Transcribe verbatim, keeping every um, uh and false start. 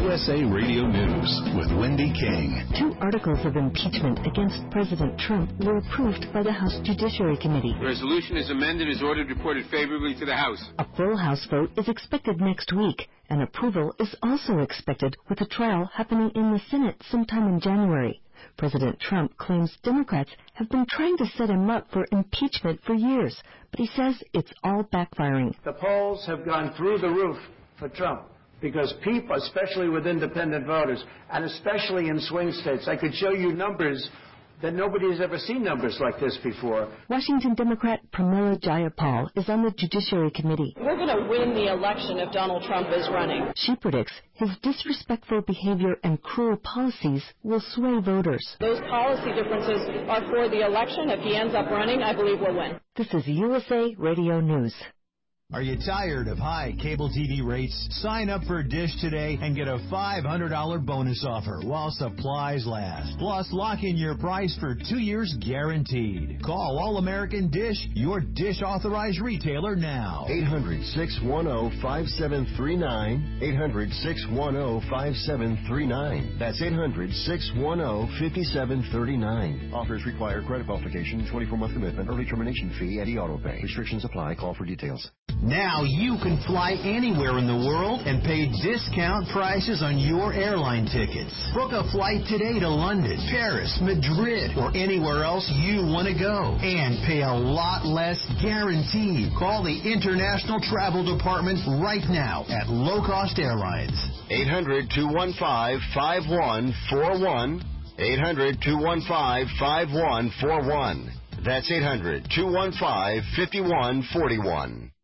U S A Radio News with Wendy King. Two articles of impeachment against President Trump were approved by the House Judiciary Committee. The resolution is amended as ordered reported favorably to the House. A full House vote is expected next week, and approval is also expected with a trial happening in the Senate sometime in January. President Trump claims Democrats have been trying to set him up for impeachment for years, but he says it's all backfiring. The polls have gone through the roof for Trump because people, especially with independent voters, and especially in swing states, I could show you numbers that nobody has ever seen numbers like this before. Washington Democrat Pramila Jayapal is on the Judiciary Committee. We're going to win the election if Donald Trump is running. She predicts his disrespectful behavior and cruel policies will sway voters. Those policy differences are for the election. If he ends up running, I believe we'll win. This is U S A Radio News. Are you tired of high cable T V rates? Sign up for Dish today and get a five hundred dollars bonus offer while supplies last. Plus, lock in your price for two years guaranteed. Call All American Dish, your Dish authorized retailer now. eight hundred, six one zero, five seven three nine. eight hundred, six one zero, five seven three nine. That's eight hundred, six one zero, five seven three nine. Offers require credit qualification, twenty-four month commitment, early termination fee, and e-auto pay. Restrictions apply. Call for details. Now you can fly anywhere in the world and pay discount prices on your airline tickets. Book a flight today to London, Paris, Madrid, or anywhere else you want to go. And pay a lot less guaranteed. Call the International Travel Department right now at Low Cost Airlines. eight hundred, two one five, five one four one. eight hundred, two one five, five one four one. That's eight hundred, two one five, five one four one.